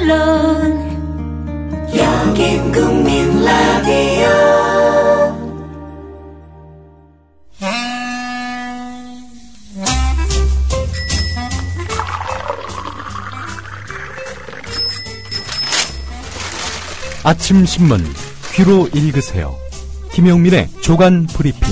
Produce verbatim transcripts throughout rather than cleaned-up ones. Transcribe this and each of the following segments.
물론 여긴 국민 라디오. 아침 신문 귀로 읽으세요. 김영민의 조간 브리핑.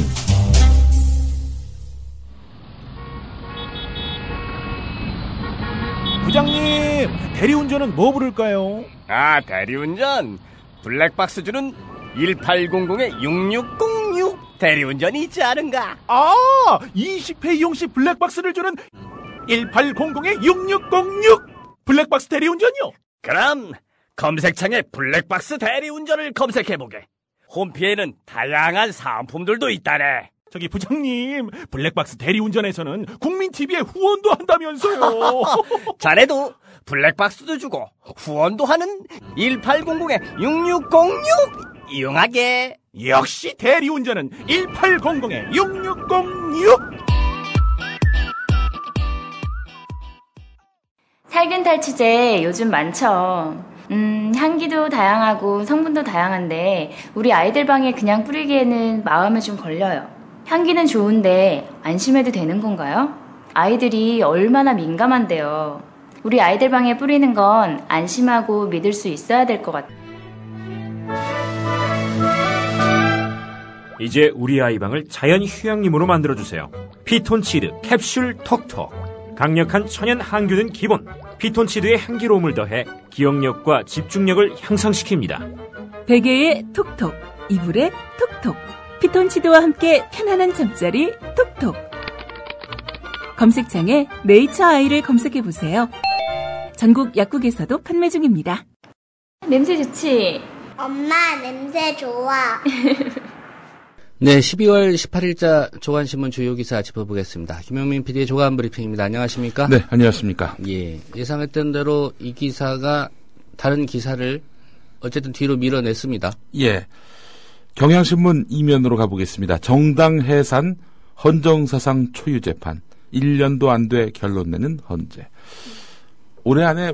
부장님, 대리운전은 뭐 부를까요? 아, 대리운전 블랙박스 주는 일팔공공 육육공육 대리운전이 있지 않은가? 아, 이십 회 이용 시 블랙박스를 주는 일팔공공 육육공육 블랙박스 대리운전이요? 그럼 검색창에 블랙박스 대리운전을 검색해보게. 홈피에는 다양한 사은품들도 있다네. 저기 부장님, 블랙박스 대리운전에서는 국민티비에 후원도 한다면서요. 자네도 블랙박스도 주고 후원도 하는 일팔공공 육육공육 이용하게. 역시 대리운전은 일팔공공 육육공육. 살균 탈취제 요즘 많죠. 음, 향기도 다양하고 성분도 다양한데 우리 아이들 방에 그냥 뿌리기에는 마음에 좀 걸려요. 향기는 좋은데 안심해도 되는 건가요? 아이들이 얼마나 민감한데요. 우리 아이들 방에 뿌리는 건 안심하고 믿을 수 있어야 될 것 같아요. 이제 우리 아이 방을 자연 휴양림으로 만들어주세요. 피톤치드 캡슐 톡톡. 강력한 천연 항균은 기본. 피톤치드의 향기로움을 더해 기억력과 집중력을 향상시킵니다. 베개의 톡톡, 이불의 톡톡. 피톤치드와 함께 편안한 잠자리 톡톡. 검색창에 네이처 아이를 검색해보세요. 전국 약국에서도 판매 중입니다. 냄새 좋지? 엄마, 냄새 좋아. 네, 십이월 십팔일자 조간신문 주요 기사 짚어보겠습니다. 김영민 피디의 조간 브리핑입니다. 안녕하십니까? 네, 안녕하십니까? 예, 예상했던 대로 이 기사가 다른 기사를 어쨌든 뒤로 밀어냈습니다. 예, 경향신문 이면으로 가보겠습니다. 정당 해산 헌정사상 초유 재판 일 년도 안 돼 결론 내는 헌재. 올해 안에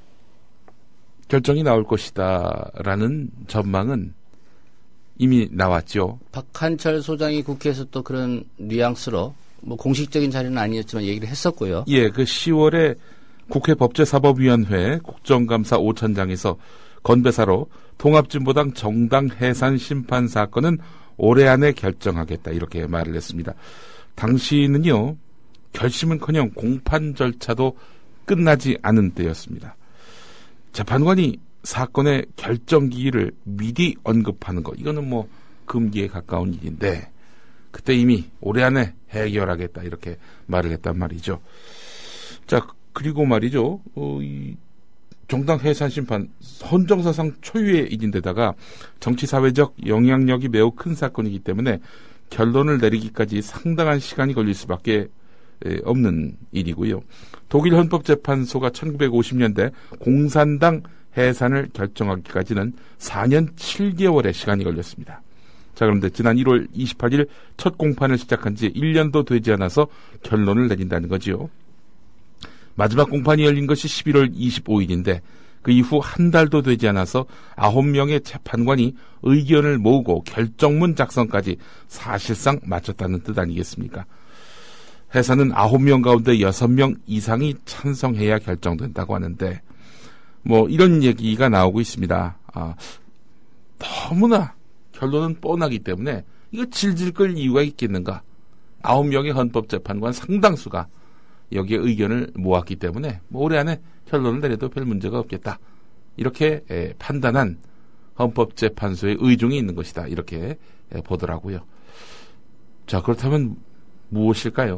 결정이 나올 것이다라는 전망은 이미 나왔죠. 박한철 소장이 국회에서 또 그런 뉘앙스로 뭐 공식적인 자리는 아니었지만 얘기를 했었고요. 예, 그 시월에 국회 법제사법위원회 국정감사 오천장에서 건배사로 통합진보당 정당 해산 심판 사건은 올해 안에 결정하겠다 이렇게 말을 했습니다. 당시는요, 결심은커녕 공판 절차도 끝나지 않은 때였습니다. 재판관이 사건의 결정기일을 미리 언급하는 것, 이거는 뭐 금기에 가까운 일인데 그때 이미 올해 안에 해결하겠다 이렇게 말을 했단 말이죠. 자, 그리고 말이죠. 어, 이 정당 해산 심판 헌정사상 초유의 일인데다가 정치사회적 영향력이 매우 큰 사건이기 때문에 결론을 내리기까지 상당한 시간이 걸릴 수밖에 없는 일이고요. 독일 헌법재판소가 천구백오십 년대 공산당 해산을 결정하기까지는 사 년 칠 개월의 시간이 걸렸습니다. 자, 그런데 지난 일월 이십팔일 첫 공판을 시작한 지 일 년도 되지 않아서 결론을 내린다는 거지요. 마지막 공판이 열린 것이 십일월 이십오일인데 그 이후 한 달도 되지 않아서 아홉 명의 재판관이 의견을 모으고 결정문 작성까지 사실상 마쳤다는 뜻 아니겠습니까? 해산은 아홉 명 가운데 여섯 명 이상이 찬성해야 결정된다고 하는데 뭐 이런 얘기가 나오고 있습니다. 아, 너무나 결론은 뻔하기 때문에 이거 질질 끌 이유가 있겠는가? 아홉 명의 헌법재판관 상당수가 여기에 의견을 모았기 때문에 뭐 올해 안에 결론을 내려도 별 문제가 없겠다. 이렇게 에, 판단한 헌법재판소의 의중이 있는 것이다. 이렇게 에, 보더라고요. 자, 그렇다면 무엇일까요?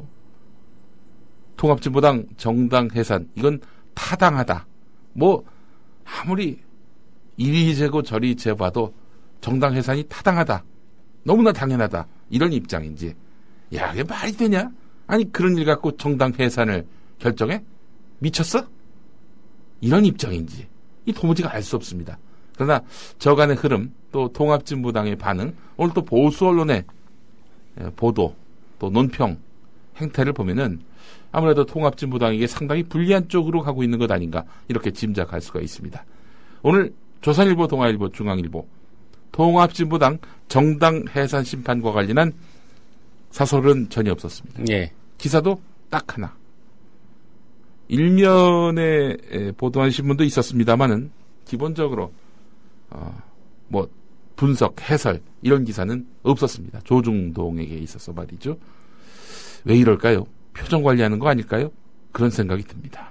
통합진보당 정당 해산, 이건 타당하다. 뭐 아무리 이리 재고 저리 재봐도 정당 해산이 타당하다. 너무나 당연하다. 이런 입장인지, 야, 이게 말이 되냐? 아니, 그런 일 갖고 정당 해산을 결정해? 미쳤어? 이런 입장인지 이 도무지가 알 수 없습니다. 그러나 저간의 흐름, 또 통합진보당의 반응, 오늘 또 보수 언론의 보도, 또 논평 행태를 보면은 아무래도 통합진보당에게 상당히 불리한 쪽으로 가고 있는 것 아닌가 이렇게 짐작할 수가 있습니다. 오늘 조선일보, 동아일보, 중앙일보 통합진보당 정당 해산 심판과 관련한 사설은 전혀 없었습니다. 예. 기사도 딱 하나. 일면에 보도한 신문도 있었습니다만은 기본적으로 어, 뭐 분석, 해설 이런 기사는 없었습니다. 조중동에게 있어서 말이죠. 왜 이럴까요? 표정 관리하는 거 아닐까요? 그런 생각이 듭니다.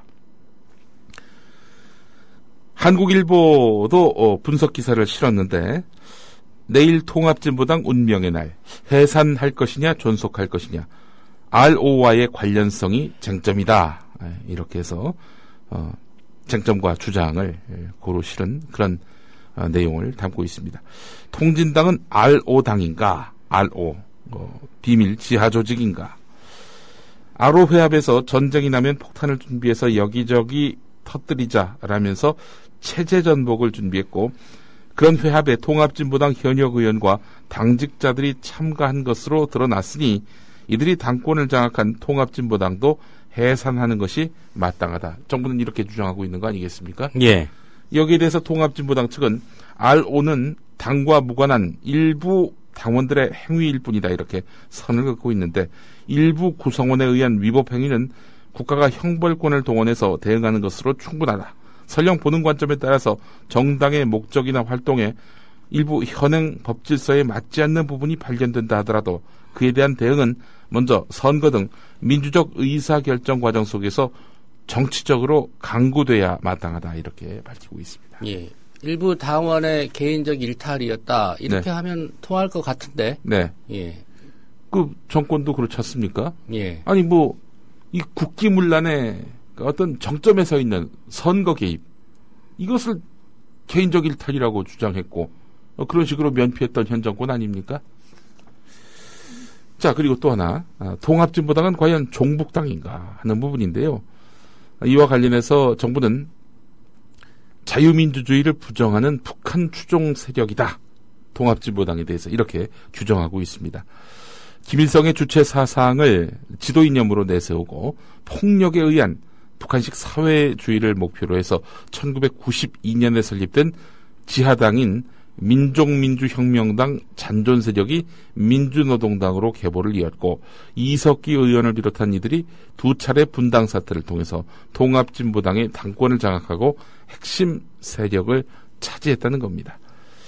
한국일보도 어, 분석 기사를 실었는데 내일 통합진보당 운명의 날, 해산할 것이냐 존속할 것이냐, 알오와의 관련성이 쟁점이다. 이렇게 해서 어, 쟁점과 주장을 고루 실은 그런 어, 내용을 담고 있습니다. 통진당은 알오당인가, 알오 어, 비밀 지하 조직인가, 알오 회합에서 전쟁이 나면 폭탄을 준비해서 여기저기 터뜨리자라면서 체제 전복을 준비했고, 그런 회합에 통합진보당 현역 의원과 당직자들이 참가한 것으로 드러났으니 이들이 당권을 장악한 통합진보당도 해산하는 것이 마땅하다. 정부는 이렇게 주장하고 있는 거 아니겠습니까? 예. 여기에 대해서 통합진보당 측은 알오는 당과 무관한 일부 당원들의 행위일 뿐이다. 이렇게 선을 긋고 있는데, 일부 구성원에 의한 위법 행위는 국가가 형벌권을 동원해서 대응하는 것으로 충분하다. 설령 보는 관점에 따라서 정당의 목적이나 활동에 일부 현행 법질서에 맞지 않는 부분이 발견된다 하더라도 그에 대한 대응은 먼저 선거 등 민주적 의사결정 과정 속에서 정치적으로 강구돼야 마땅하다. 이렇게 밝히고 있습니다. 예. 일부 당원의 개인적 일탈이었다. 이렇게 네. 하면 통할 것 같은데. 네. 예. 그 정권도 그렇지 않습니까? 예. 아니 뭐 이 국기문란의 어떤 정점에 서 있는 선거 개입, 이것을 개인적 일탈이라고 주장했고 어, 그런 식으로 면피했던 현 정권 아닙니까? 자, 그리고 또 하나, 아, 통합진보당은 과연 종북당인가 하는 부분인데요. 이와 관련해서 정부는 자유민주주의를 부정하는 북한 추종 세력이다. 통합진보당에 대해서 이렇게 규정하고 있습니다. 김일성의 주체 사상을 지도이념으로 내세우고 폭력에 의한 북한식 사회주의를 목표로 해서 천구백구십이 년에 설립된 지하당인 민족민주혁명당 잔존세력이 민주노동당으로 계보를 이었고, 이석기 의원을 비롯한 이들이 두 차례 분당 사태를 통해서 통합진보당의 당권을 장악하고 핵심 세력을 차지했다는 겁니다.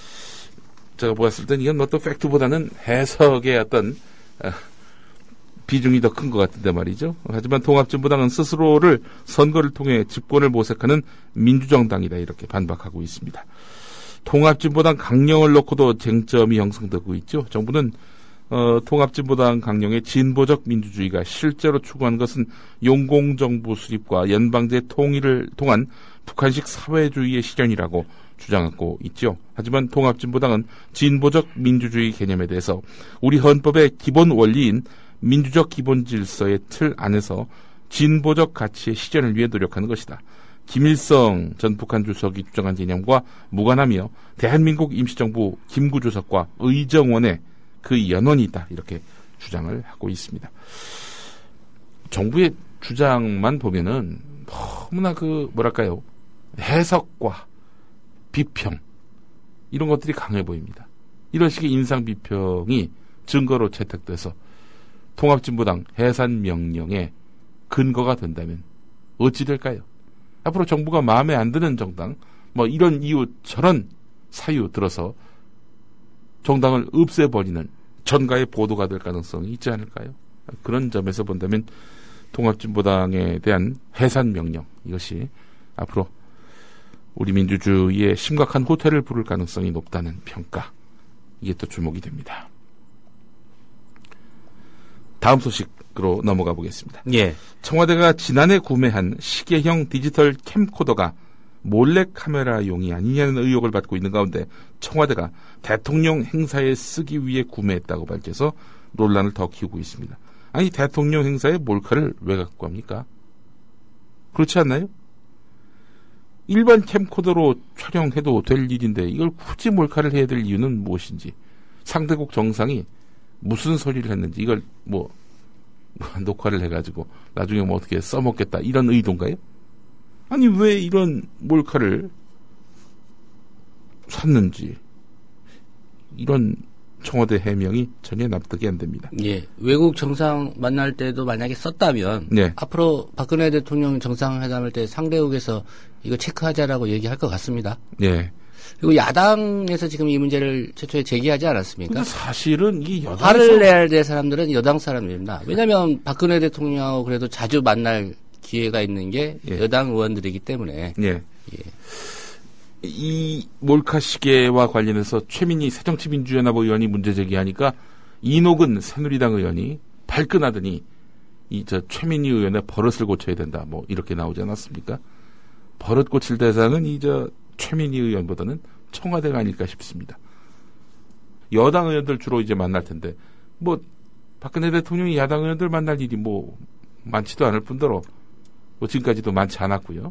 제가 보았을 땐 이건 뭐 또 팩트보다는 해석의 어떤 어, 비중이 더 큰 것 같은데 말이죠. 하지만 통합진보당은 스스로를 선거를 통해 집권을 모색하는 민주정당이다. 이렇게 반박하고 있습니다. 통합진보당 강령을 놓고도 쟁점이 형성되고 있죠. 정부는 어, 통합진보당 강령의 진보적 민주주의가 실제로 추구한 것은 용공정부 수립과 연방제 통일을 통한 북한식 사회주의의 실현이라고 주장하고 있죠. 하지만 통합진보당은 진보적 민주주의 개념에 대해서 우리 헌법의 기본 원리인 민주적 기본 질서의 틀 안에서 진보적 가치의 실현을 위해 노력하는 것이다. 김일성 전 북한 주석이 주장한 개념과 무관하며 대한민국 임시정부 김구 주석과 의정원의 그 연원이 있다. 이렇게 주장을 하고 있습니다. 정부의 주장만 보면은 너무나 그 뭐랄까요, 해석과 비평 이런 것들이 강해 보입니다. 이런 식의 인상 비평이 증거로 채택돼서 통합진보당 해산 명령의 근거가 된다면 어찌 될까요? 앞으로 정부가 마음에 안 드는 정당, 뭐 이런 이유 저런 사유 들어서 정당을 없애버리는 전가의 보도가 될 가능성이 있지 않을까요? 그런 점에서 본다면 통합진보당에 대한 해산 명령, 이것이 앞으로 우리 민주주의에 심각한 호퇴를 부를 가능성이 높다는 평가, 이게 또 주목이 됩니다. 다음 소식으로 넘어가 보겠습니다. 예. 청와대가 지난해 구매한 시계형 디지털 캠코더가 몰래카메라용이 아니냐는 의혹을 받고 있는 가운데 청와대가 대통령 행사에 쓰기 위해 구매했다고 밝혀서 논란을 더 키우고 있습니다. 아니, 대통령 행사에 몰카를 왜 갖고 갑니까? 그렇지 않나요? 일반 캠코더로 촬영해도 될 일인데 이걸 굳이 몰카를 해야 될 이유는 무엇인지, 상대국 정상이 무슨 소리를 했는지 이걸 뭐, 뭐 녹화를 해가지고 나중에 뭐 어떻게 써먹겠다 이런 의도인가요? 아니 왜 이런 몰카를 샀는지 이런 청와대 해명이 전혀 납득이 안 됩니다. 예, 외국 정상 만날 때도 만약에 썼다면 네. 앞으로 박근혜 대통령 정상회담할 때 상대국에서 이거 체크하자라고 얘기할 것 같습니다. 예. 그리고 야당에서 지금 이 문제를 최초에 제기하지 않았습니까? 사실은 이 여당에서 화를 내야 될 사람들은 여당 사람입니다. 왜냐하면 박근혜 대통령하고 그래도 자주 만날 기회가 있는 게 예. 여당 의원들이기 때문에. 예. 예. 이 몰카 시계와 관련해서 최민희 새정치민주연합 의원이 문제 제기하니까 이노근 새누리당 의원이 발끈하더니 이 저 최민희 의원의 버릇을 고쳐야 된다. 뭐 이렇게 나오지 않았습니까? 버릇 고칠 대상은 이 저 최민희 의원보다는 청와대가 아닐까 싶습니다. 여당 의원들 주로 이제 만날 텐데 뭐 박근혜 대통령이 야당 의원들 만날 일이 뭐 많지도 않을 뿐더러 뭐 지금까지도 많지 않았고요.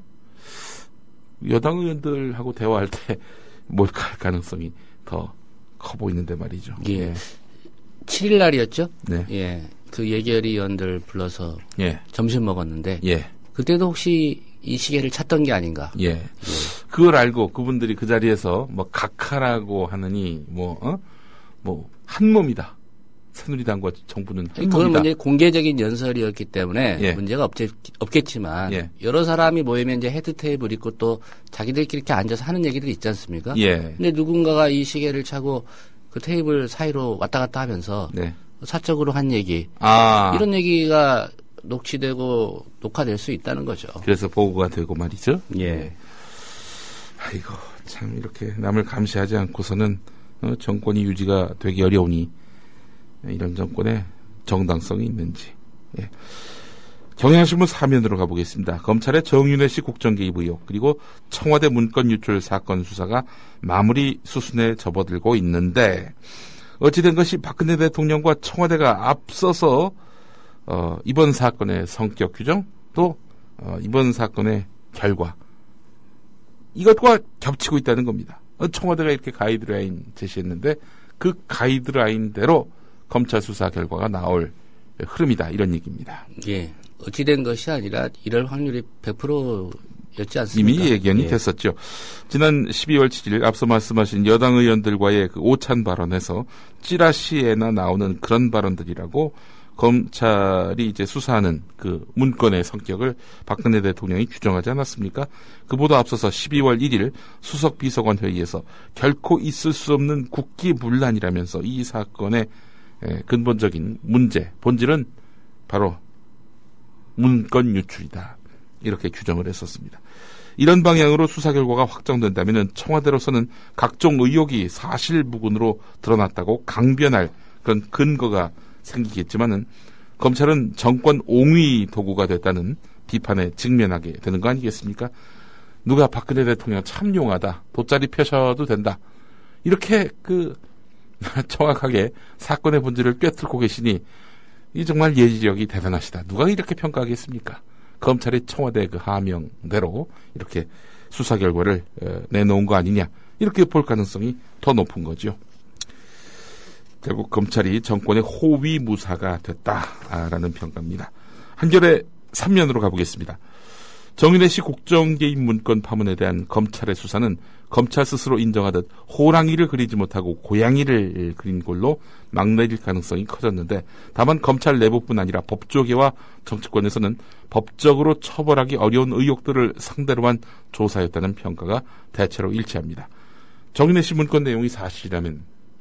여당 의원들하고 대화할 때 몰카할 가능성이 더 커 보이는데 말이죠. 예. 칠 일 날이었죠? 네. 예. 그 예결위 의원들 불러서 예. 점심 먹었는데 예. 그때도 혹시 이 시계를 찾던 게 아닌가? 예. 예. 그걸 알고 그분들이 그 자리에서 뭐 각하라고 하느니 뭐 어? 뭐 한 몸이다. 새누리당과 정부는 한 그건 몸이다. 이제 공개적인 연설이었기 때문에 예. 문제가 없겠, 없겠지만 예. 여러 사람이 모이면 이제 헤드 테이블 있고 또 자기들끼리 이렇게 앉아서 하는 얘기들이 있지 않습니까? 예. 근데 누군가가 이 시계를 차고 그 테이블 사이로 왔다 갔다 하면서 네. 사적으로 한 얘기 아. 이런 얘기가 녹취되고 녹화될 수 있다는 거죠. 그래서 보고가 되고 말이죠. 예. 아이고 참 이렇게 남을 감시하지 않고서는 어, 정권이 유지가 되기 어려우니 이런 정권의 정당성이 있는지. 예. 경향신문 사면으로 가보겠습니다. 검찰의 정윤회 씨 국정개입 의혹 그리고 청와대 문건 유출 사건 수사가 마무리 수순에 접어들고 있는데 어찌된 것이 박근혜 대통령과 청와대가 앞서서 어, 이번 사건의 성격 규정 또 어, 이번 사건의 결과 이것과 겹치고 있다는 겁니다. 어, 청와대가 이렇게 가이드라인 제시했는데 그 가이드라인대로 검찰 수사 결과가 나올 흐름이다 이런 얘기입니다. 예. 어찌된 것이 아니라 이럴 확률이 백 퍼센트였지 않습니까? 이미 예견이 예. 됐었죠. 지난 십이월 칠일 앞서 말씀하신 여당 의원들과의 그 오찬 발언에서 찌라시에나 나오는 그런 발언들이라고 검찰이 이제 수사하는 그 문건의 성격을 박근혜 대통령이 규정하지 않았습니까? 그보다 앞서서 십이월 일일 수석 비서관 회의에서 결코 있을 수 없는 국기문란이라면서 이 사건의 근본적인 문제, 본질은 바로 문건 유출이다. 이렇게 규정을 했었습니다. 이런 방향으로 수사 결과가 확정된다면 청와대로서는 각종 의혹이 사실무근으로 드러났다고 강변할 그런 근거가 생기겠지만은 검찰은 정권 옹위 도구가 됐다는 비판에 직면하게 되는 거 아니겠습니까? 누가 박근혜 대통령 참 용하다. 돗자리 펴셔도 된다. 이렇게 그 정확하게 사건의 본질을 꿰뚫고 계시니 이 정말 예지력이 대단하시다. 누가 이렇게 평가하겠습니까? 검찰이 청와대 그 하명대로 이렇게 수사 결과를 내놓은 거 아니냐. 이렇게 볼 가능성이 더 높은 거죠. 결국 검찰이 정권의 호위무사가 됐다라는 평가입니다. 한겨레 삼 면으로 가보겠습니다. 정윤회 씨 국정개입 문건 파문에 대한 검찰의 수사는 검찰 스스로 인정하듯 호랑이를 그리지 못하고 고양이를 그린 걸로 막내릴 가능성이 커졌는데 다만 검찰 내부뿐 아니라 법조계와 정치권에서는 법적으로 처벌하기 어려운 의혹들을 상대로 한 조사였다는 평가가 대체로 일치합니다. 정윤회 씨 문건 내용이 사실이라면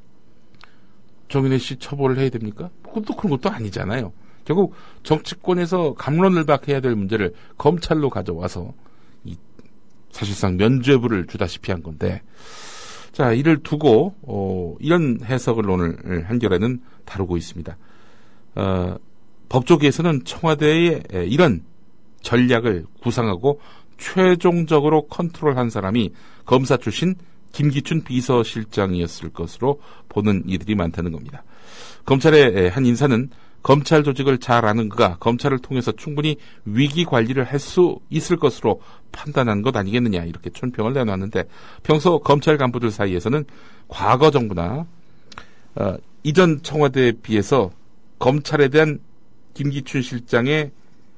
정윤회 씨 처벌을 해야 됩니까? 그것도 그런 것도 아니잖아요. 결국 정치권에서 갑론을박해야 될 문제를 검찰로 가져와서 이 사실상 면죄부를 주다시피 한 건데, 자 이를 두고 어, 이런 해석을 오늘 한겨레는 다루고 있습니다. 어, 법조계에서는 청와대의 이런 전략을 구상하고 최종적으로 컨트롤한 사람이 검사 출신 김기춘 비서실장이었을 것으로 보는 이들이 많다는 겁니다. 검찰의 한 인사는 검찰 조직을 잘 아는 그가 검찰을 통해서 충분히 위기 관리를 할 수 있을 것으로 판단한 것 아니겠느냐 이렇게 촌평을 내놨는데 평소 검찰 간부들 사이에서는 과거 정부나 어, 이전 청와대에 비해서 검찰에 대한 김기춘 실장의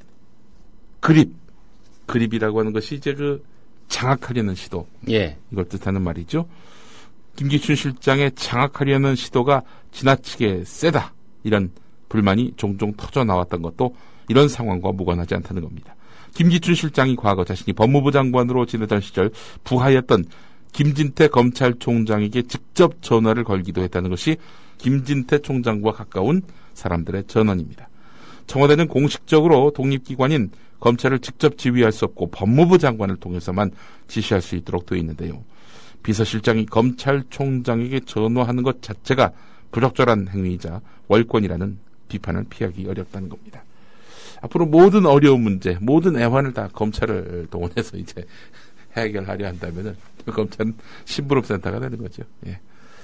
그립, 그립이라고 하는 것이 이제 그 장악하려는 시도, 예. 이걸 뜻하는 말이죠. 김기춘 실장의 장악하려는 시도가 지나치게 세다. 이런 불만이 종종 터져 나왔던 것도 이런 상황과 무관하지 않다는 겁니다. 김기춘 실장이 과거 자신이 법무부 장관으로 지내던 시절 부하였던 김진태 검찰총장에게 직접 전화를 걸기도 했다는 것이 김진태 총장과 가까운 사람들의 전언입니다. 청와대는 공식적으로 독립기관인 검찰을 직접 지휘할 수 없고 법무부 장관을 통해서만 지시할 수 있도록 되어 있는데요. 비서실장이 검찰총장에게 전화하는 것 자체가 부적절한 행위이자 월권이라는 비판을 피하기 어렵다는 겁니다. 앞으로 모든 어려운 문제, 모든 애환을 다 검찰을 동원해서 이제 해결하려 한다면은 검찰은 심부름센터가 되는 거죠. 예.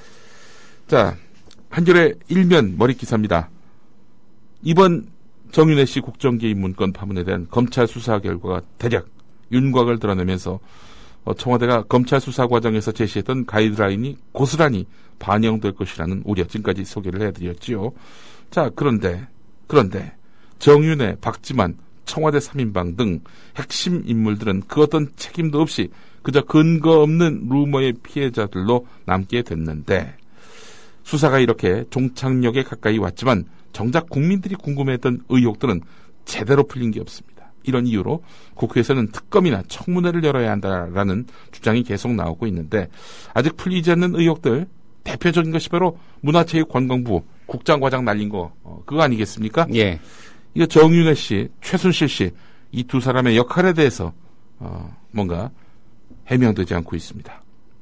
자, 한겨레 일면 머리 기사입니다. 이번 정윤회 씨 국정개입 문건 파문에 대한 검찰 수사 결과가 대략 윤곽을 드러내면서 청와대가 검찰 수사 과정에서 제시했던 가이드라인이 고스란히 반영될 것이라는 우려, 지금까지 소개를 해드렸지요. 자, 그런데 그런데 정윤회, 박지만, 청와대 삼 인방 등 핵심 인물들은 그 어떤 책임도 없이 그저 근거 없는 루머의 피해자들로 남게 됐는데, 수사가 이렇게 종착역에 가까이 왔지만 정작 국민들이 궁금해했던 의혹들은 제대로 풀린 게 없습니다. 이런 이유로 국회에서는 특검이나 청문회를 열어야 한다라는 주장이 계속 나오고 있는데, 아직 풀리지 않는 의혹들 대표적인 것이 바로 문화체육관광부 국장과장 날린 거, 어, 그거 아니겠습니까? 예. 이거 정윤회 씨, 최순실 씨, 이 두 사람의 역할에 대해서 어, 뭔가 해명되지 않고 있습니다.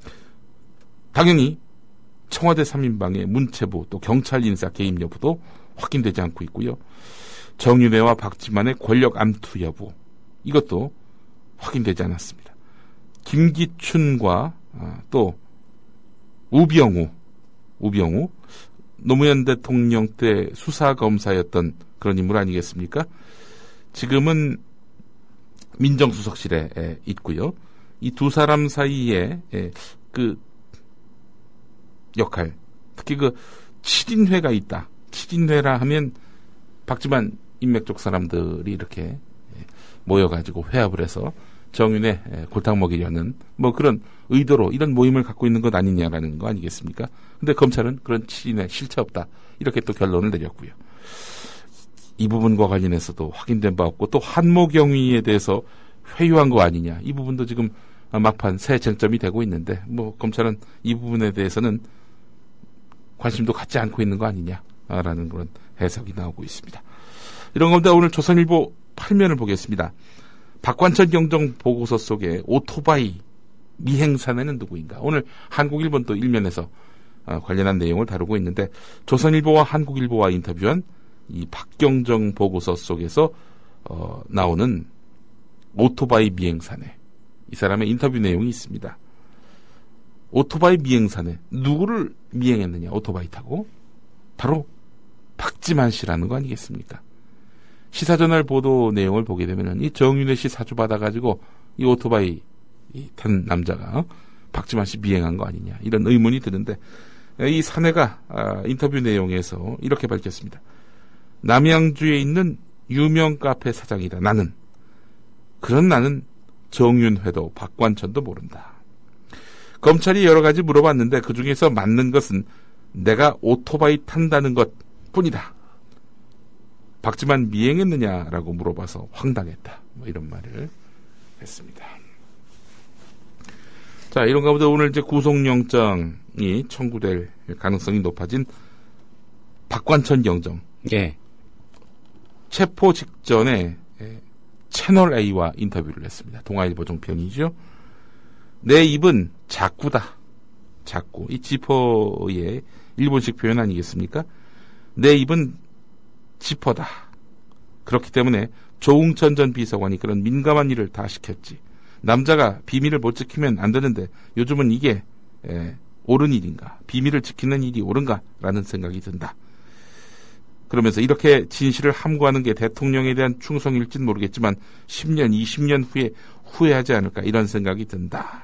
당연히 청와대 삼 인방의 문체부 또 경찰 인사 개입 여부도 확인되지 않고 있고요. 정윤회와 박지만의 권력 암투 여부, 이것도 확인되지 않았습니다. 김기춘과 어, 또 우병우, 우병우 노무현 대통령 때 수사검사였던 그런 인물 아니겠습니까? 지금은 민정수석실에 있고요. 이 두 사람 사이에 그 역할, 특히 그 칠인회가 있다. 칠인회라 하면 박지만 인맥 쪽 사람들이 이렇게 모여가지고 회합을 해서 정윤회 골탕 먹이려는 뭐 그런 의도로 이런 모임을 갖고 있는 것 아니냐라는 거 아니겠습니까? 근데 검찰은 그런 칠인회 실체 없다. 이렇게 또 결론을 내렸고요. 이 부분과 관련해서도 확인된 바 없고, 또 한모 경위에 대해서 회유한 거 아니냐, 이 부분도 지금 막판 새 쟁점이 되고 있는데, 뭐 검찰은 이 부분에 대해서는 관심도 갖지 않고 있는 거 아니냐라는 그런 해석이 나오고 있습니다. 이런 가운데 오늘 조선일보 팔 면을 보겠습니다. 박관천 경정 보고서 속에 오토바이 미행 사내는 누구인가? 오늘 한국일본 또 일면에서 관련한 내용을 다루고 있는데, 조선일보와 한국일보와 인터뷰한 이 박경정 보고서 속에서 어, 나오는 오토바이 미행사내, 이 사람의 인터뷰 내용이 있습니다. 오토바이 미행사내, 누구를 미행했느냐, 오토바이 타고? 바로 박지만 씨라는 거 아니겠습니까? 시사저널 보도 내용을 보게 되면 이 정윤회 씨 사주 받아가지고 이 오토바이 탄 남자가 박지만 씨 미행한 거 아니냐, 이런 의문이 드는데, 이 사내가 아, 인터뷰 내용에서 이렇게 밝혔습니다. 남양주에 있는 유명 카페 사장이다. 나는. 그런 나는 정윤회도 박관천도 모른다. 검찰이 여러 가지 물어봤는데 그 중에서 맞는 것은 내가 오토바이 탄다는 것 뿐이다. 박지만 미행했느냐라고 물어봐서 황당했다. 뭐 이런 말을 했습니다. 자, 이런 가운데 오늘 이제 구속영장이 청구될 가능성이 높아진 박관천 경정. 예. 체포 직전에 채널 A와 인터뷰를 했습니다. 동아일보 종편이죠. 내 입은 자꾸다. 자꾸. 이 지퍼의 일본식 표현 아니겠습니까? 내 입은 지퍼다. 그렇기 때문에 조웅천 전 비서관이 그런 민감한 일을 다 시켰지. 남자가 비밀을 못 지키면 안 되는데 요즘은 이게 에, 옳은 일인가? 비밀을 지키는 일이 옳은가? 라는 생각이 든다. 그러면서 이렇게 진실을 함구하는 게 대통령에 대한 충성일지는 모르겠지만 십 년, 이십 년 후에 후회하지 않을까, 이런 생각이 든다.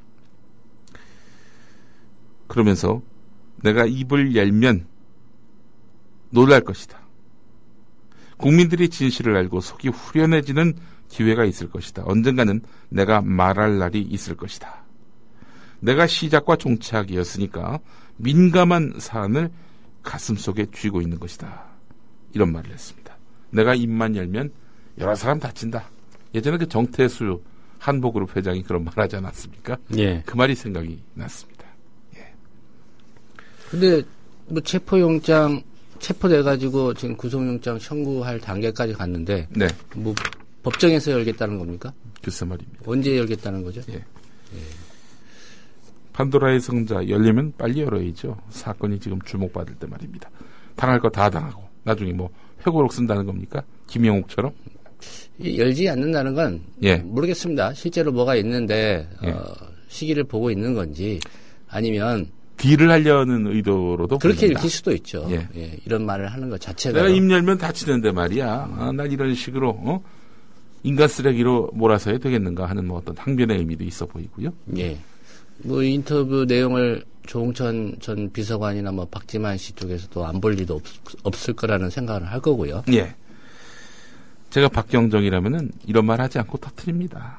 그러면서 내가 입을 열면 놀랄 것이다. 국민들이 진실을 알고 속이 후련해지는 기회가 있을 것이다. 언젠가는 내가 말할 날이 있을 것이다. 내가 시작과 종착이었으니까 민감한 사안을 가슴속에 쥐고 있는 것이다. 이런 말을 했습니다. 내가 입만 열면 여러 사람 다친다. 예전에 그 정태수 한복그룹 회장이 그런 말 하지 않았습니까? 예. 그 말이 생각이 났습니다. 예. 근데 뭐 체포영장 체포돼가지고 지금 구속영장 청구할 단계까지 갔는데 네. 뭐 법정에서 열겠다는 겁니까? 글쎄 말입니다. 언제 열겠다는 거죠? 예. 예. 판도라의 상자 열리면 빨리 열어야죠. 사건이 지금 주목받을 때 말입니다. 당할 거 다 당하고 나중에 뭐 회고록 쓴다는 겁니까? 김영욱처럼? 열지 않는다는 건 예. 모르겠습니다. 실제로 뭐가 있는데 예. 어, 시기를 보고 있는 건지 아니면 딜을 하려는 의도로도 그렇게 보입니다. 읽힐 수도 있죠. 예. 예, 이런 말을 하는 것 자체가 내가 입 열면 다치는데 말이야. 아, 난 이런 식으로 어? 인간 쓰레기로 몰아서야 되겠는가 하는 뭐 어떤 항변의 의미도 있어 보이고요. 예. 뭐 인터뷰 내용을 조홍천 전 비서관이나 뭐 박지만 씨 쪽에서도 안 볼 리도 없, 없을 거라는 생각을 할 거고요. 예. 제가 박경정이라면은 이런 말 하지 않고 터뜨립니다.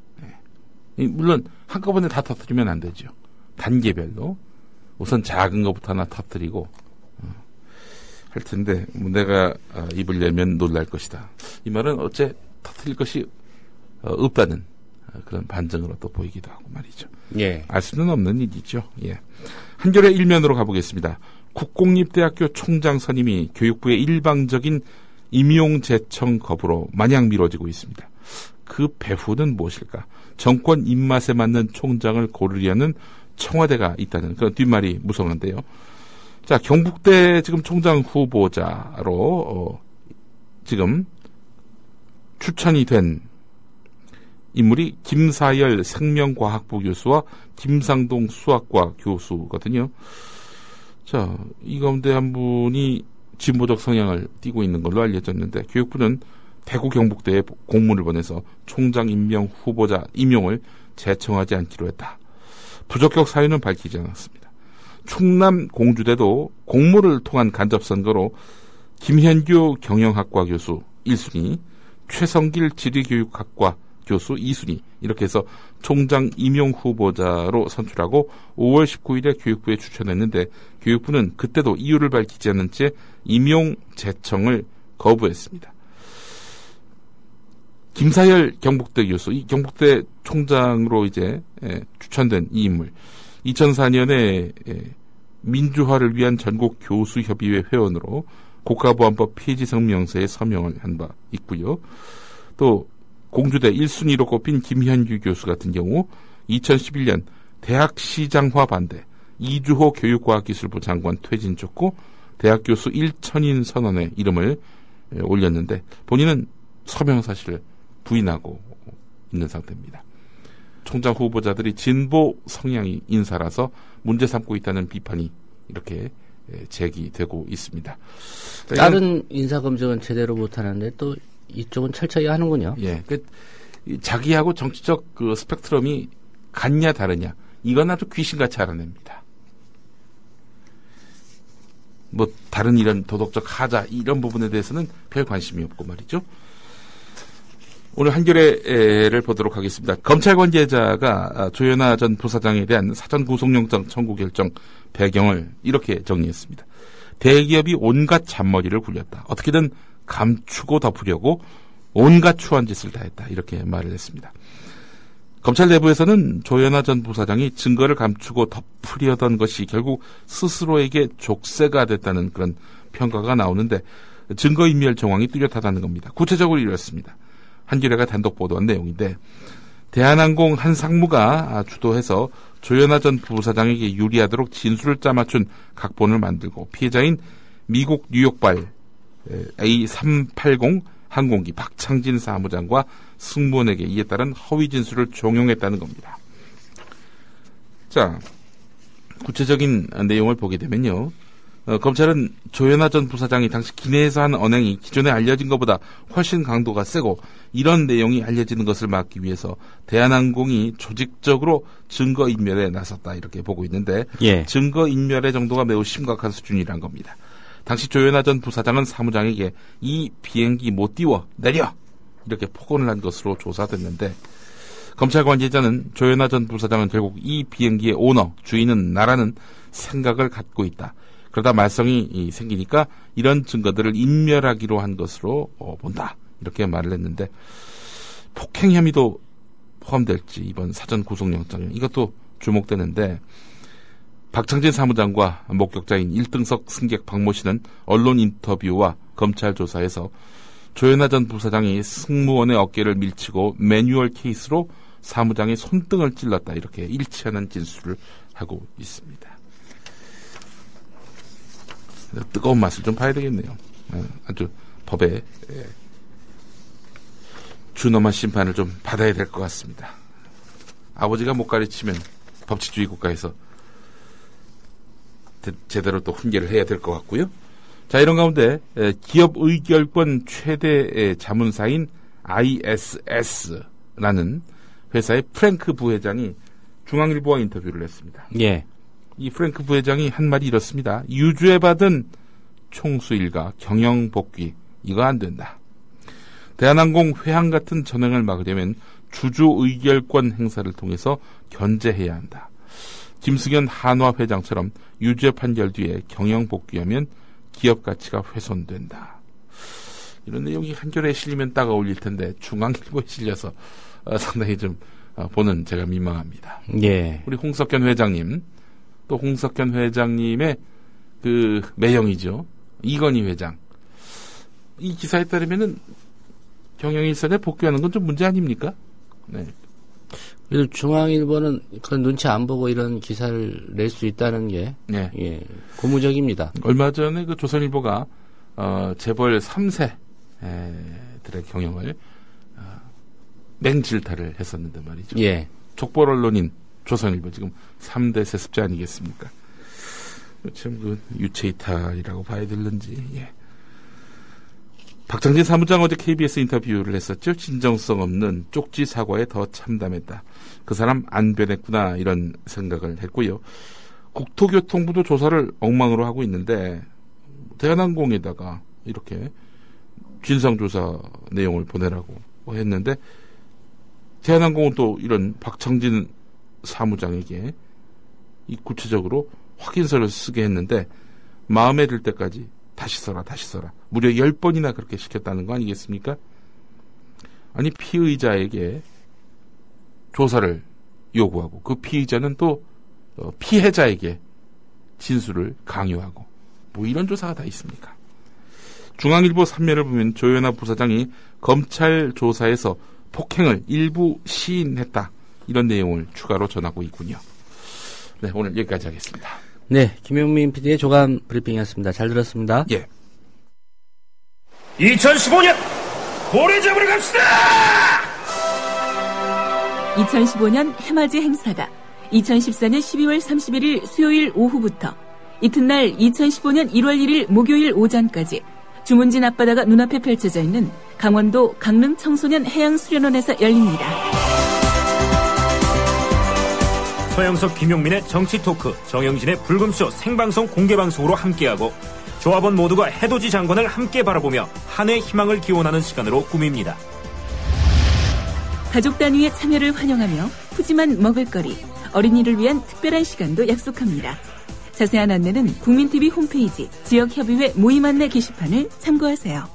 예. 물론 한꺼번에 다 터뜨리면 안 되죠. 단계별로 우선 작은 것부터 하나 터뜨리고 어, 할 텐데 뭐 내가 어, 입을 열면 놀랄 것이다. 이 말은 어째 터뜨릴 것이 어, 없다는 어, 그런 반증으로 또 보이기도 하고 말이죠. 예. 알 수는 없는 일이죠. 예. 한겨레 일면으로 가보겠습니다. 국공립대학교 총장 선임이 교육부의 일방적인 임용 제청 거부로 마냥 미뤄지고 있습니다. 그 배후는 무엇일까? 정권 입맛에 맞는 총장을 고르려는 청와대가 있다는 그런 뒷말이 무성한데요. 자, 경북대 지금 총장 후보자로 어, 지금 추천이 된 인물이 김사열 생명과학부 교수와 김상동 수학과 교수거든요. 자, 이 가운데 한 분이 진보적 성향을 띠고 있는 걸로 알려졌는데 교육부는 대구 경북대에 공문을 보내서 총장 임명 후보자 임용을 제청하지 않기로 했다. 부적격 사유는 밝히지 않았습니다. 충남 공주대도 공모를 통한 간접선거로 김현규 경영학과 교수 일 순위, 최성길 지리교육학과 교수 이 순위 이렇게 해서 총장 임용 후보자로 선출하고 오월 십구일에 교육부에 추천했는데 교육부는 그때도 이유를 밝히지 않은 채 임용 제청을 거부했습니다. 김사열 경북대 교수, 이 경북대 총장으로 이제 예, 추천된 이 인물, 이천사년에 예, 민주화를 위한 전국 교수협의회 회원으로 국가보안법 폐지성 명세에 서명을 한 바 있고요. 또 공주대 일 순위로 꼽힌 김현규 교수 같은 경우 이천십일년 대학 시장화 반대, 이주호 교육과학기술부 장관 퇴진 촉구, 대학 교수 일천인 선언에 이름을 올렸는데 본인은 서명 사실을 부인하고 있는 상태입니다. 총장 후보자들이 진보 성향이 인사라서 문제 삼고 있다는 비판이 이렇게 제기되고 있습니다. 다른 인사 검증은 제대로 못하는데 또 이쪽은 철저히 하는군요. 예, 그 자기하고 정치적 그 스펙트럼이 같냐 다르냐 이건 아주 귀신같이 알아냅니다. 뭐 다른 이런 도덕적 하자 이런 부분에 대해서는 별 관심이 없고 말이죠. 오늘 한겨레를 보도록 하겠습니다. 검찰 관계자가 조현아 전 부사장에 대한 사전 구속영장 청구 결정 배경을 이렇게 정리했습니다. 대기업이 온갖 잔머리를 굴렸다. 어떻게든 감추고 덮으려고 온갖 추한 짓을 다 했다. 이렇게 말을 했습니다. 검찰 내부에서는 조현아 전 부사장이 증거를 감추고 덮으려던 것이 결국 스스로에게 족쇄가 됐다는 그런 평가가 나오는데 증거인멸 정황이 뚜렷하다는 겁니다. 구체적으로 이렇습니다. 한겨레가 단독 보도한 내용인데 대한항공 한 상무가 주도해서 조현아 전 부사장에게 유리하도록 진술을 짜맞춘 각본을 만들고 피해자인 미국 뉴욕발 에이 삼백팔십 항공기 박창진 사무장과 승무원에게 이에 따른 허위 진술을 종용했다는 겁니다. 자, 구체적인 내용을 보게 되면요. 어, 검찰은 조현아 전 부사장이 당시 기내에서 한 언행이 기존에 알려진 것보다 훨씬 강도가 세고 이런 내용이 알려지는 것을 막기 위해서 대한항공이 조직적으로 증거인멸에 나섰다 이렇게 보고 있는데 예. 증거인멸의 정도가 매우 심각한 수준이란 겁니다. 당시 조현아 전 부사장은 사무장에게 이 비행기 못 띄워 내려 이렇게 폭언을 한 것으로 조사됐는데 검찰 관계자는 조현아 전 부사장은 결국 이 비행기의 오너, 주인은 나라는 생각을 갖고 있다. 그러다 말썽이 생기니까 이런 증거들을 인멸하기로 한 것으로 본다. 이렇게 말을 했는데 폭행 혐의도 포함될지 이번 사전 구속영장 이것도 주목되는데 박창진 사무장과 목격자인 일 등석 승객 박모 씨는 언론 인터뷰와 검찰 조사에서 조현아 전 부사장이 승무원의 어깨를 밀치고 매뉴얼 케이스로 사무장의 손등을 찔렀다. 이렇게 일치하는 진술을 하고 있습니다. 뜨거운 맛을 좀 봐야 되겠네요. 아주 법에 준엄한 심판을 좀 받아야 될 것 같습니다. 아버지가 못 가르치면 법치주의 국가에서 제대로 또 훈계를 해야 될 것 같고요. 자, 이런 가운데 기업 의결권 최대 자문사인 아이에스에스라는 회사의 프랭크 부회장이 중앙일보와 인터뷰를 했습니다. 예. 이 프랭크 부회장이 한 말이 이렇습니다. 유죄 받은 총수 일가 경영 복귀 이거 안 된다. 대한항공 회항 같은 전횡을 막으려면 주주 의결권 행사를 통해서 견제해야 한다. 김승현 한화 회장처럼 유죄 판결 뒤에 경영 복귀하면 기업 가치가 훼손된다. 이런 내용이 한겨레에 실리면 딱 어울릴 텐데 중앙일보에 실려서 어, 상당히 좀 어, 보는 제가 민망합니다. 예. 우리 홍석현 회장님, 또 홍석현 회장님의 그 매형이죠. 이건희 회장. 이 기사에 따르면은 경영일선에 복귀하는 건 좀 문제 아닙니까? 네. 그래도 중앙일보는 그런 눈치 안 보고 이런 기사를 낼 수 있다는 게 네. 예, 고무적입니다. 얼마 전에 그 조선일보가 어, 재벌 삼 세들의 경영을 어, 맹질타를 했었는데 말이죠. 예. 족벌 언론인 조선일보 지금 삼 대 세습자 아니겠습니까? 참 그 유체이탈이라고 봐야 될는지. 예. 박창진 사무장 어제 케이비에스 인터뷰를 했었죠. 진정성 없는 쪽지 사과에 더 참담했다. 그 사람 안 변했구나 이런 생각을 했고요. 국토교통부도 조사를 엉망으로 하고 있는데 대한항공에다가 이렇게 진상조사 내용을 보내라고 했는데 대한항공은 또 이런 박창진 사무장에게 이 구체적으로 확인서를 쓰게 했는데 마음에 들 때까지 다시 써라 다시 써라 무려 열 번이나 그렇게 시켰다는 거 아니겠습니까? 아니 피의자에게 조사를 요구하고 그 피의자는 또 피해자에게 진술을 강요하고 뭐 이런 조사가 다 있습니까? 중앙일보 삼 면을 보면 조현아 부사장이 검찰 조사에서 폭행을 일부 시인했다 이런 내용을 추가로 전하고 있군요. 네, 오늘 여기까지 하겠습니다. 네, 김용민 피디의 조간 브리핑이었습니다. 잘 들었습니다. 예. 이천십오 년 고래 잡으러 갑시다! 이천십오 년 해맞이 행사가 이천십사 년 십이월 삼십일일 수요일 오후부터 이튿날 이천십오 년 일월 일일 목요일 오전까지 주문진 앞바다가 눈앞에 펼쳐져 있는 강원도 강릉 청소년 해양수련원에서 열립니다. 서영석 김용민의 정치 토크, 정영진의 불금쇼 생방송 공개방송으로 함께하고 조합원 모두가 해돋이 장관을 함께 바라보며 한 해 희망을 기원하는 시간으로 꾸밉니다. 가족 단위의 참여를 환영하며 푸짐한 먹을거리, 어린이를 위한 특별한 시간도 약속합니다. 자세한 안내는 국민티비 홈페이지 지역협의회 모임 안내 게시판을 참고하세요.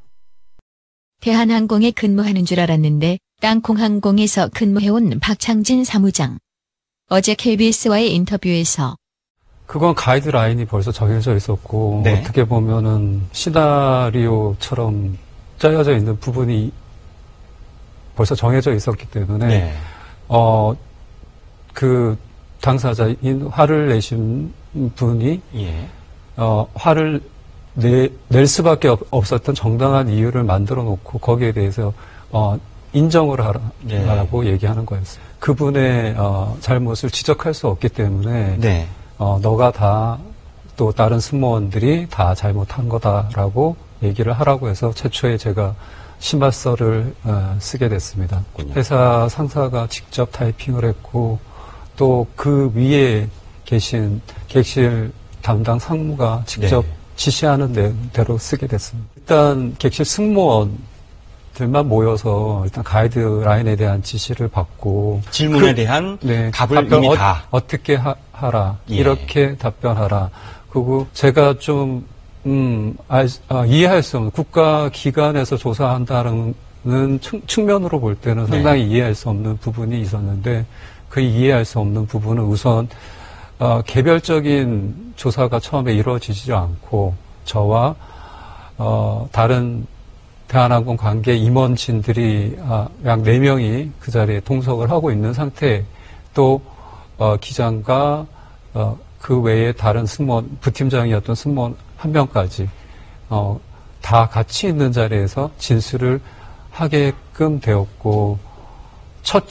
대한항공에 근무하는 줄 알았는데 땅콩항공에서 근무해온 박창진 사무장. 어제 케이비에스와의 인터뷰에서 그건 가이드라인이 벌써 정해져 있었고 네. 어떻게 보면은 시나리오처럼 짜여져 있는 부분이 벌써 정해져 있었기 때문에 네. 어, 그 당사자인 화를 내신 분이 예. 어, 화를 내, 낼 수밖에 없, 없었던 정당한 이유를 만들어 놓고 거기에 대해서 어, 인정을 하라고 네. 얘기하는 거였어요. 그분의 어, 잘못을 지적할 수 없기 때문에 네. 어, 너가 다 또 다른 승무원들이 다 잘못한 거다라고 얘기를 하라고 해서 최초에 제가 심발서를 어, 쓰게 됐습니다. 그렇군요. 회사 상사가 직접 타이핑을 했고 또 그 위에 계신 객실 담당 상무가 직접 네. 지시하는 대로 쓰게 됐습니다. 일단 객실 승무원 들만 모여서 일단 가이드라인에 대한 지시를 받고 질문에 그, 대한 네, 답을 이미 어, 다 어떻게 하, 하라 예. 이렇게 답변하라. 그리고 제가 좀 음, 알, 아, 이해할 수 없는 국가 기관에서 조사한다는 측, 측면으로 볼 때는 상당히 네. 이해할 수 없는 부분이 있었는데 그 이해할 수 없는 부분은 우선 어, 개별적인 조사가 처음에 이루어지지 않고 저와 어, 다른 대한항공 관계 임원진들이 아, 약 네 명이 그 자리에 동석을 하고 있는 상태 또 어, 기장과 어, 그 외에 다른 승무원, 부팀장이었던 승무원 한 명까지 어, 다 같이 있는 자리에서 진술을 하게끔 되었고 첫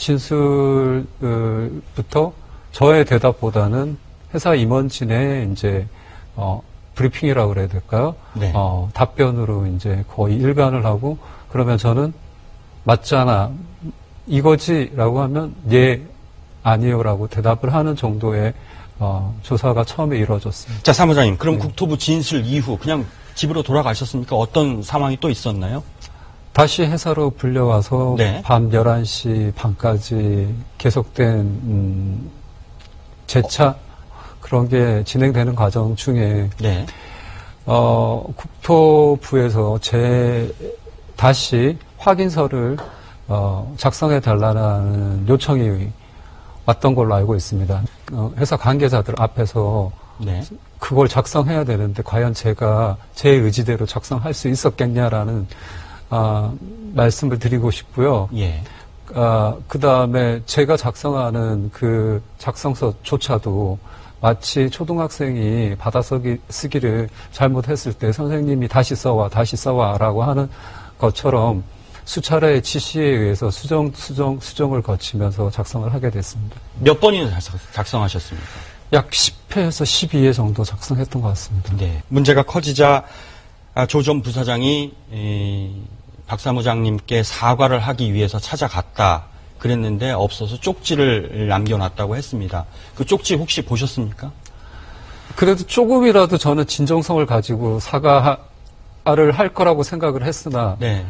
진술부터 저의 대답보다는 회사 임원진의 이제 어, 브리핑이라고 그래야 될까요? 네. 어, 답변으로 이제 거의 일관을 하고 그러면 저는 맞잖아 이거지라고 하면 예 아니요라고 대답을 하는 정도의 어, 조사가 처음에 이루어졌습니다. 자, 사무장님, 그럼 네. 국토부 진술 이후 그냥 집으로 돌아가셨습니까? 어떤 상황이 또 있었나요? 다시 회사로 불려와서 네. 밤 열한 시 반까지 계속된 음, 재차 어. 그런 게 진행되는 과정 중에 네. 어, 국토부에서 제 다시 확인서를 어, 작성해 달라는 요청이 왔던 걸로 알고 있습니다. 어, 회사 관계자들 앞에서 네. 그걸 작성해야 되는데 과연 제가 제 의지대로 작성할 수 있었겠냐라는 아, 말씀을 드리고 싶고요. 예. 아, 그 다음에 제가 작성하는 그 작성서조차도 마치 초등학생이 받아서 쓰기를 잘못했을 때 선생님이 다시 써와, 다시 써와라고 하는 것처럼 수차례의 지시에 의해서 수정, 수정, 수정을 거치면서 작성을 하게 됐습니다. 몇 번이나 작성하셨습니까? 약 십 회에서 십이 회 정도 작성했던 것 같습니다. 네. 문제가 커지자 조 전 부사장이 박 사무장님께 사과를 하기 위해서 찾아갔다 그랬는데 없어서 쪽지를 남겨놨다고 했습니다. 그 쪽지 혹시 보셨습니까? 그래도 조금이라도 저는 진정성을 가지고 사과를 할 거라고 생각을 했으나 네.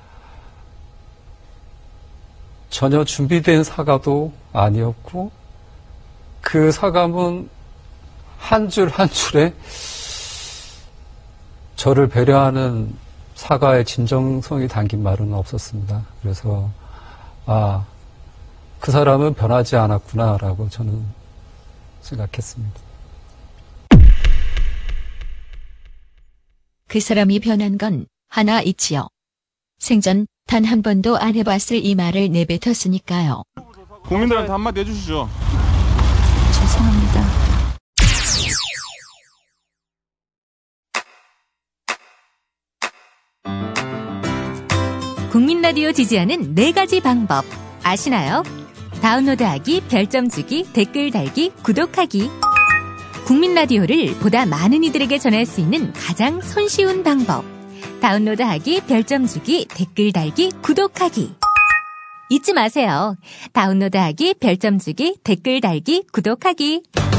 전혀 준비된 사과도 아니었고 그 사과문 한 줄 한 줄에 저를 배려하는 사과의 진정성이 담긴 말은 없었습니다. 그래서 아, 그 사람은 변하지 않았구나라고 저는 생각했습니다. 그 사람이 변한 건 하나 있지요. 생전 단 한 번도 안 해봤을 이 말을 내뱉었으니까요. 국민들한테 한마디 해주시죠. 죄송합니다. 국민라디오 지지하는 네 가지 방법 아시나요? 다운로드하기, 별점 주기, 댓글 달기, 구독하기. 국민라디오를 보다 많은 이들에게 전할 수 있는 가장 손쉬운 방법. 다운로드하기, 별점 주기, 댓글 달기, 구독하기. 잊지 마세요. 다운로드하기, 별점 주기, 댓글 달기, 구독하기.